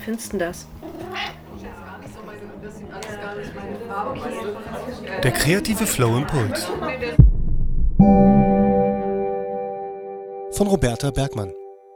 findest du das? Der kreative Flow-Impuls von Roberta Bergmann.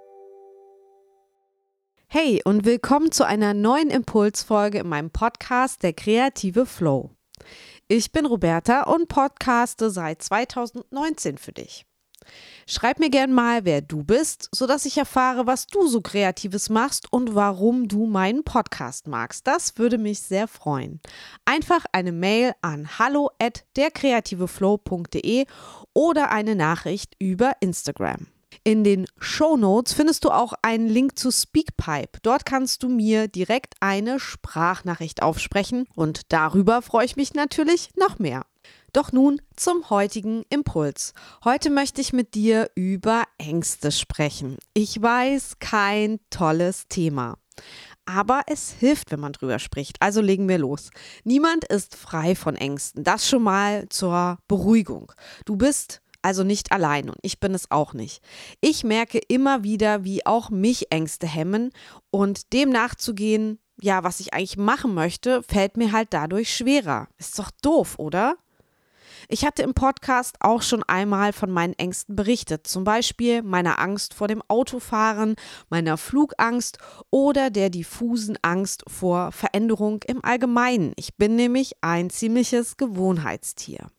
Hey und willkommen zu einer neuen Impulsfolge in meinem Podcast Der kreative Flow. Ich bin Roberta und podcaste seit 2019 für dich. Schreib mir gern mal, wer du bist, sodass ich erfahre, was du so Kreatives machst und warum du meinen Podcast magst. Das würde mich sehr freuen. Einfach eine Mail an hallo@derkreativeflow.de oder eine Nachricht über Instagram. In den Shownotes findest du auch einen Link zu Speakpipe. Dort kannst du mir direkt eine Sprachnachricht aufsprechen und darüber freue ich mich natürlich noch mehr. Doch nun zum heutigen Impuls. Heute möchte ich mit dir über Ängste sprechen. Ich weiß, kein tolles Thema. Aber es hilft, wenn man drüber spricht. Also legen wir los. Niemand ist frei von Ängsten. Das schon mal zur Beruhigung. Du bist also nicht allein und ich bin es auch nicht. Ich merke immer wieder, wie auch mich Ängste hemmen und dem nachzugehen, ja, was ich eigentlich machen möchte, fällt mir halt dadurch schwerer. Ist doch doof, oder? Ich hatte im Podcast auch schon einmal von meinen Ängsten berichtet, zum Beispiel meiner Angst vor dem Autofahren, meiner Flugangst oder der diffusen Angst vor Veränderung im Allgemeinen. Ich bin nämlich ein ziemliches Gewohnheitstier.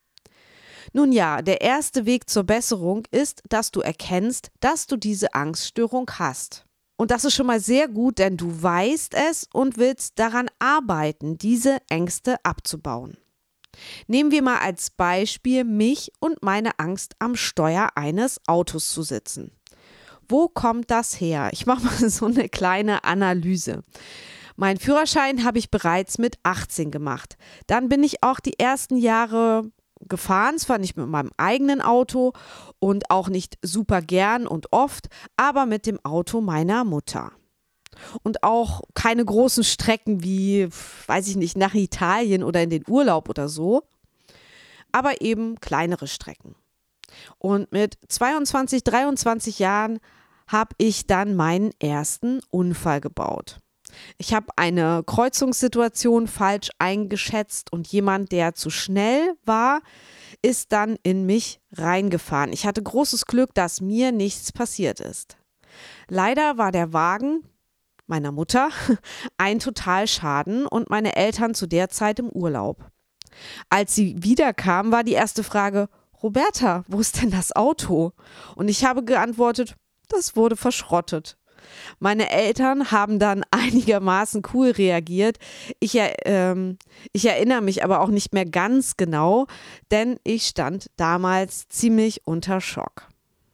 Nun ja, der erste Weg zur Besserung ist, dass du erkennst, dass du diese Angststörung hast. Und das ist schon mal sehr gut, denn du weißt es und willst daran arbeiten, diese Ängste abzubauen. Nehmen wir mal als Beispiel mich und meine Angst, am Steuer eines Autos zu sitzen. Wo kommt das her? Ich mache mal so eine kleine Analyse. Meinen Führerschein habe ich bereits mit 18 gemacht. Dann bin ich auch die ersten Jahre gefahren, zwar nicht mit meinem eigenen Auto und auch nicht super gern und oft, aber mit dem Auto meiner Mutter. Und auch keine großen Strecken wie, weiß ich nicht, nach Italien oder in den Urlaub oder so, aber eben kleinere Strecken. Und mit 22, 23 Jahren habe ich dann meinen ersten Unfall gebaut. Ich habe eine Kreuzungssituation falsch eingeschätzt und jemand, der zu schnell war, ist dann in mich reingefahren. Ich hatte großes Glück, dass mir nichts passiert ist. Leider war der Wagen meiner Mutter ein Totalschaden und meine Eltern zu der Zeit im Urlaub. Als sie wiederkamen, war die erste Frage: Roberta, wo ist denn das Auto? Und ich habe geantwortet, das wurde verschrottet. Meine Eltern haben dann einigermaßen cool reagiert. Ich erinnere mich aber auch nicht mehr ganz genau, denn ich stand damals ziemlich unter Schock.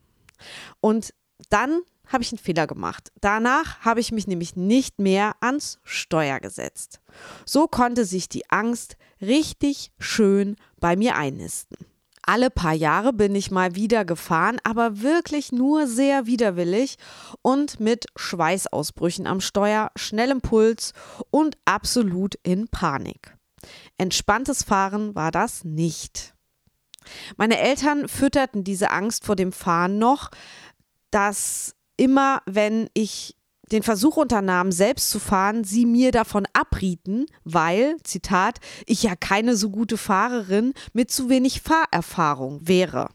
Und dann habe ich einen Fehler gemacht. Danach habe ich mich nämlich nicht mehr ans Steuer gesetzt. So konnte sich die Angst richtig schön bei mir einnisten. Alle paar Jahre bin ich mal wieder gefahren, aber wirklich nur sehr widerwillig und mit Schweißausbrüchen am Steuer, schnellem Puls und absolut in Panik. Entspanntes Fahren war das nicht. Meine Eltern fütterten diese Angst vor dem Fahren noch, dass immer, wenn ich den Versuch unternahm, selbst zu fahren, sie mir davon abrieten, weil, Zitat, ich ja keine so gute Fahrerin mit zu wenig Fahrerfahrung wäre.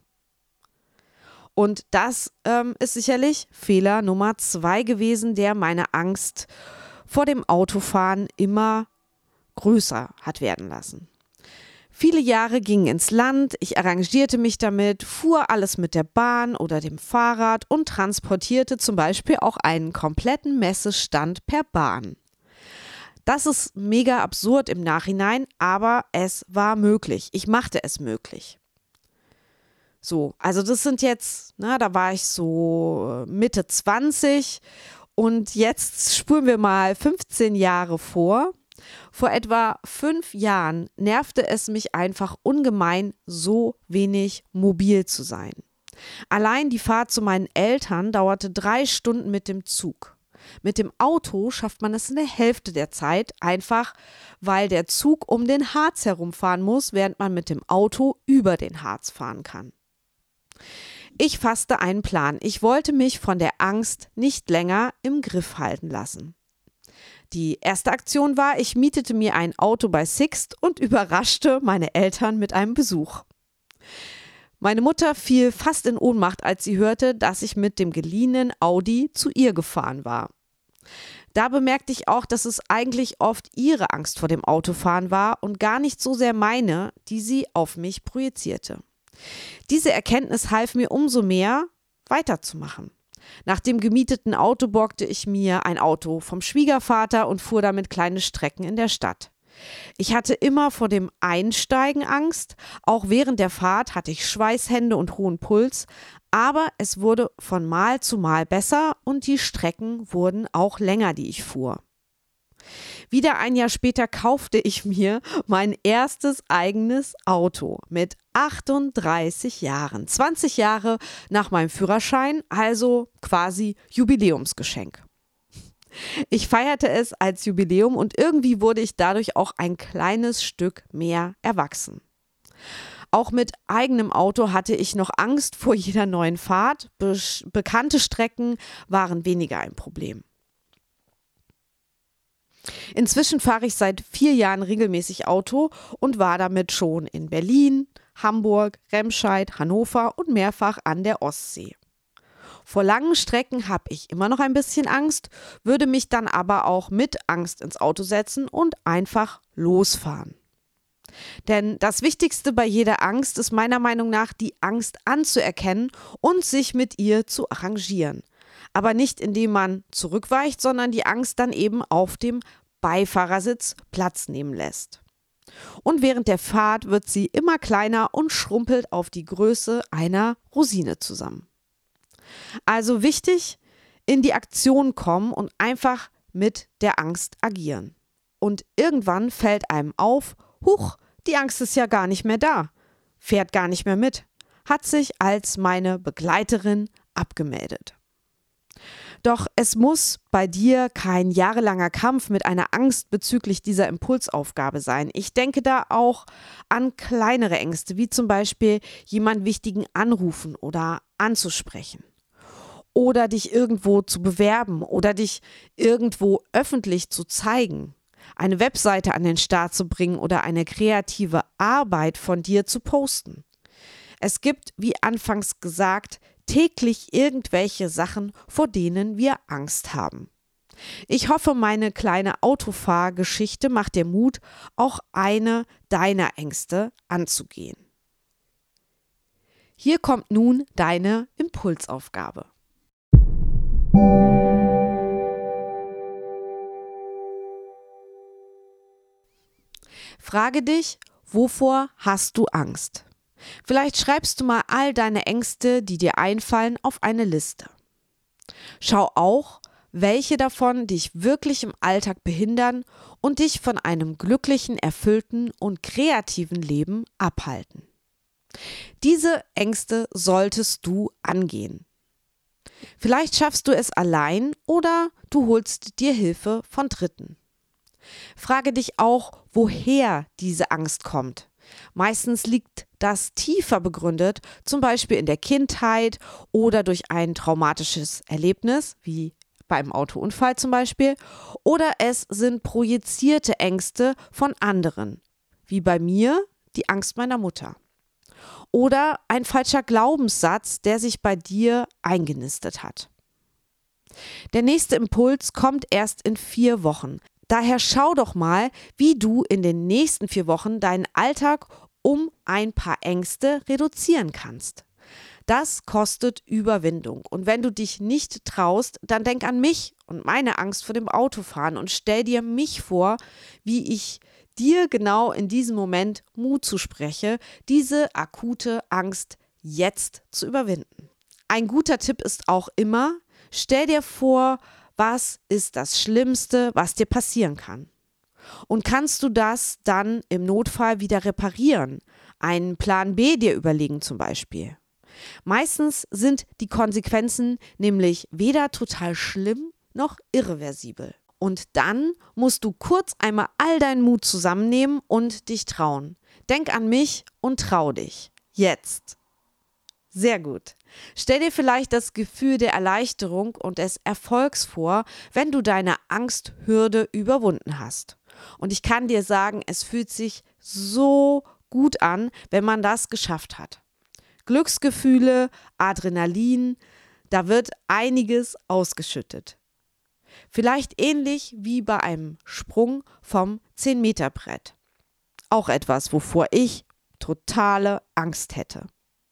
Und das ist sicherlich Fehler Nummer 2 gewesen, der meine Angst vor dem Autofahren immer größer hat werden lassen. Viele Jahre gingen ins Land, ich arrangierte mich damit, fuhr alles mit der Bahn oder dem Fahrrad und transportierte zum Beispiel auch einen kompletten Messestand per Bahn. Das ist mega absurd im Nachhinein, aber es war möglich. Ich machte es möglich. So, also das sind jetzt, da war ich so Mitte 20 und jetzt spulen wir mal 15 Jahre vor. Vor etwa 5 Jahren nervte es mich einfach ungemein, so wenig mobil zu sein. Allein die Fahrt zu meinen Eltern dauerte 3 Stunden mit dem Zug. Mit dem Auto schafft man es in der Hälfte der Zeit, einfach weil der Zug um den Harz herumfahren muss, während man mit dem Auto über den Harz fahren kann. Ich fasste einen Plan. Ich wollte mich von der Angst nicht länger im Griff halten lassen. Die erste Aktion war, ich mietete mir ein Auto bei Sixt und überraschte meine Eltern mit einem Besuch. Meine Mutter fiel fast in Ohnmacht, als sie hörte, dass ich mit dem geliehenen Audi zu ihr gefahren war. Da bemerkte ich auch, dass es eigentlich oft ihre Angst vor dem Autofahren war und gar nicht so sehr meine, die sie auf mich projizierte. Diese Erkenntnis half mir umso mehr, weiterzumachen. Nach dem gemieteten Auto borgte ich mir ein Auto vom Schwiegervater und fuhr damit kleine Strecken in der Stadt. Ich hatte immer vor dem Einsteigen Angst, auch während der Fahrt hatte ich Schweißhände und hohen Puls, aber es wurde von Mal zu Mal besser und die Strecken wurden auch länger, die ich fuhr. Wieder ein Jahr später kaufte ich mir mein erstes eigenes Auto mit 38 Jahren. 20 Jahre nach meinem Führerschein, also quasi Jubiläumsgeschenk. Ich feierte es als Jubiläum und irgendwie wurde ich dadurch auch ein kleines Stück mehr erwachsen. Auch mit eigenem Auto hatte ich noch Angst vor jeder neuen Fahrt. Bekannte Strecken waren weniger ein Problem. Inzwischen fahre ich seit 4 Jahren regelmäßig Auto und war damit schon in Berlin, Hamburg, Remscheid, Hannover und mehrfach an der Ostsee. Vor langen Strecken habe ich immer noch ein bisschen Angst, würde mich dann aber auch mit Angst ins Auto setzen und einfach losfahren. Denn das Wichtigste bei jeder Angst ist meiner Meinung nach, die Angst anzuerkennen und sich mit ihr zu arrangieren. Aber nicht indem man zurückweicht, sondern die Angst dann eben auf dem Beifahrersitz Platz nehmen lässt. Und während der Fahrt wird sie immer kleiner und schrumpelt auf die Größe einer Rosine zusammen. Also wichtig, in die Aktion kommen und einfach mit der Angst agieren. Und irgendwann fällt einem auf, huch, die Angst ist ja gar nicht mehr da, fährt gar nicht mehr mit, hat sich als meine Begleiterin abgemeldet. Doch es muss bei dir kein jahrelanger Kampf mit einer Angst bezüglich dieser Impulsaufgabe sein. Ich denke da auch an kleinere Ängste, wie zum Beispiel jemanden Wichtigen anrufen oder anzusprechen. Oder dich irgendwo zu bewerben oder dich irgendwo öffentlich zu zeigen. Eine Webseite an den Start zu bringen oder eine kreative Arbeit von dir zu posten. Es gibt, wie anfangs gesagt, täglich irgendwelche Sachen, vor denen wir Angst haben. Ich hoffe, meine kleine Autofahrgeschichte macht dir Mut, auch eine deiner Ängste anzugehen. Hier kommt nun deine Impulsaufgabe. Frage dich, wovor hast du Angst? Vielleicht schreibst du mal all deine Ängste, die dir einfallen, auf eine Liste. Schau auch, welche davon dich wirklich im Alltag behindern und dich von einem glücklichen, erfüllten und kreativen Leben abhalten. Diese Ängste solltest du angehen. Vielleicht schaffst du es allein oder du holst dir Hilfe von Dritten. Frage dich auch, woher diese Angst kommt. Meistens liegt das tiefer begründet, zum Beispiel in der Kindheit oder durch ein traumatisches Erlebnis, wie beim Autounfall zum Beispiel, oder es sind projizierte Ängste von anderen, wie bei mir die Angst meiner Mutter. Oder ein falscher Glaubenssatz, der sich bei dir eingenistet hat. Der nächste Impuls kommt erst in 4 Wochen. Daher schau doch mal, wie du in den nächsten 4 Wochen deinen Alltag um ein paar Ängste reduzieren kannst. Das kostet Überwindung. Und wenn du dich nicht traust, dann denk an mich und meine Angst vor dem Autofahren und stell dir mich vor, wie ich dir genau in diesem Moment Mut zuspreche, diese akute Angst jetzt zu überwinden. Ein guter Tipp ist auch immer, stell dir vor, was ist das Schlimmste, was dir passieren kann? Und kannst du das dann im Notfall wieder reparieren? Einen Plan B dir überlegen zum Beispiel. Meistens sind die Konsequenzen nämlich weder total schlimm noch irreversibel. Und dann musst du kurz einmal all deinen Mut zusammennehmen und dich trauen. Denk an mich und trau dich. Jetzt. Sehr gut. Stell dir vielleicht das Gefühl der Erleichterung und des Erfolgs vor, wenn du deine Angsthürde überwunden hast. Und ich kann dir sagen, es fühlt sich so gut an, wenn man das geschafft hat. Glücksgefühle, Adrenalin, da wird einiges ausgeschüttet. Vielleicht ähnlich wie bei einem Sprung vom 10-Meter-Brett. Auch etwas, wovor ich totale Angst hätte.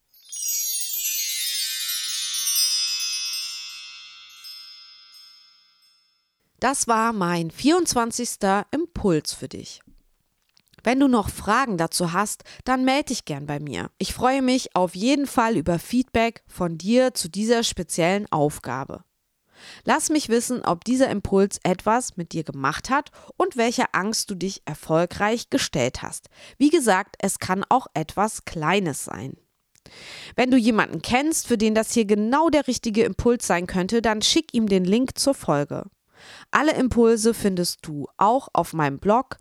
Das war mein 24. Impuls für dich. Wenn du noch Fragen dazu hast, dann melde dich gern bei mir. Ich freue mich auf jeden Fall über Feedback von dir zu dieser speziellen Aufgabe. Lass mich wissen, ob dieser Impuls etwas mit dir gemacht hat und welcher Angst du dich erfolgreich gestellt hast. Wie gesagt, es kann auch etwas Kleines sein. Wenn du jemanden kennst, für den das hier genau der richtige Impuls sein könnte, dann schick ihm den Link zur Folge. Alle Impulse findest du auch auf meinem Blog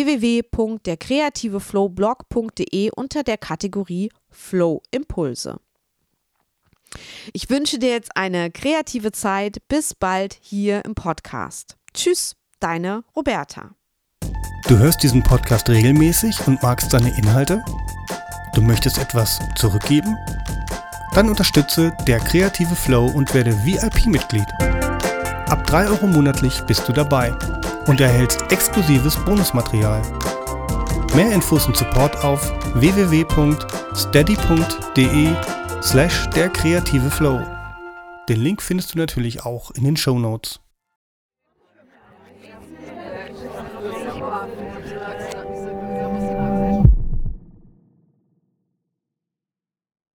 www.derkreativeflowblog.de unter der Kategorie Flow Impulse. Ich wünsche dir jetzt eine kreative Zeit. Bis bald hier im Podcast. Tschüss, deine Roberta. Du hörst diesen Podcast regelmäßig und magst seine Inhalte? Du möchtest etwas zurückgeben? Dann unterstütze der kreative Flow und werde VIP-Mitglied. Ab 3 € monatlich bist du dabei und erhältst exklusives Bonusmaterial. Mehr Infos und Support auf www.steady.de/derkreative Flow. Den Link findest du natürlich auch in den Shownotes.